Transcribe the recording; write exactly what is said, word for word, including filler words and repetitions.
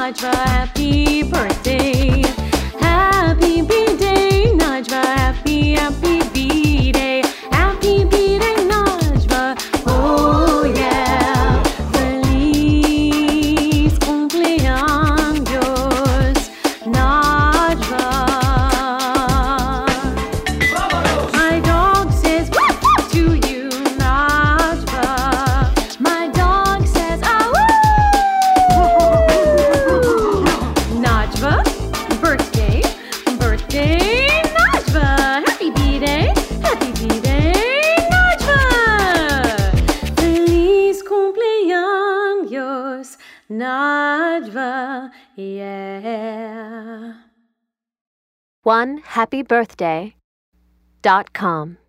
Najwa, happy birthday. Happy B-Day, Najwa, happy, happy B-Day. Happy B-Day, Najwa, oh yeah. Feliz cumpleaños, Najwa. My dog says woof woof to you, Najwa. My dog says ah woo. Najwa, birthday, birthday, Najwa. Happy B-Day, happy B-Day, Najwa. Feliz cumpleaños, Najwa, yeah. one happy birthday dot com